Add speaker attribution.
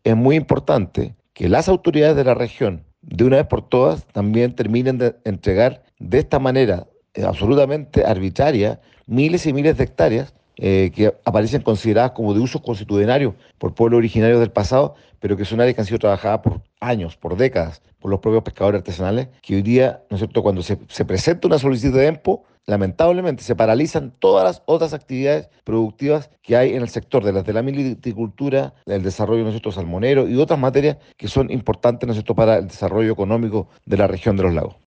Speaker 1: es muy importante que las autoridades de la región, de una vez por todas, también terminen de entregar de esta manera absolutamente arbitraria miles y miles de hectáreas que aparecen consideradas como de uso constitucionario por pueblos originarios del pasado, pero que son áreas que han sido trabajadas por años, por décadas, por los propios pescadores artesanales, que hoy día, ¿no es cierto?, cuando se presenta una solicitud de EMPO, lamentablemente se paralizan todas las otras actividades productivas que hay en el sector, de las de la militicultura, del desarrollo, ¿no es cierto?, salmonero y otras materias que son importantes, ¿no es cierto?, para el desarrollo económico de la región de los lagos.